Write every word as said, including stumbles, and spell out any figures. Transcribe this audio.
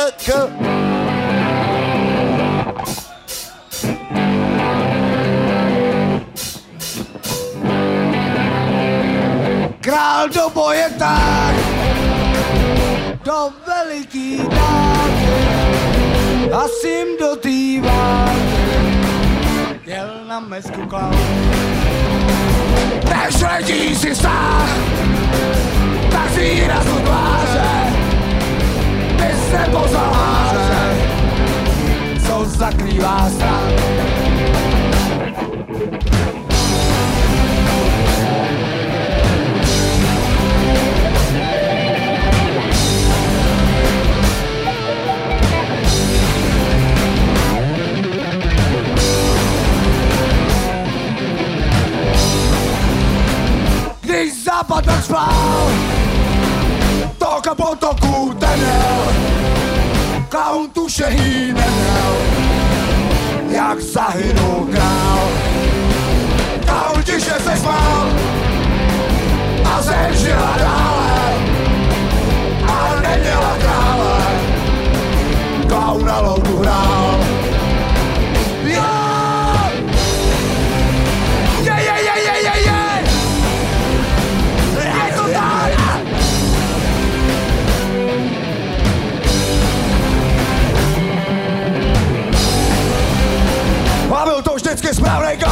k. Král do boje tak, do veliký dát, a sim do tývá, jel na mesku klaun. Než letí si stát, tak si výrazu tváře, ty se pozaláře, co zakrývá stát. Když západ tak spál, tok a potoku tenel, klaun tušení neměl, jak zahynul král. Klaun tiše se smál a zem žila dále, a neměla krále, klaun na loutu hrál. A byl to vždycky správnej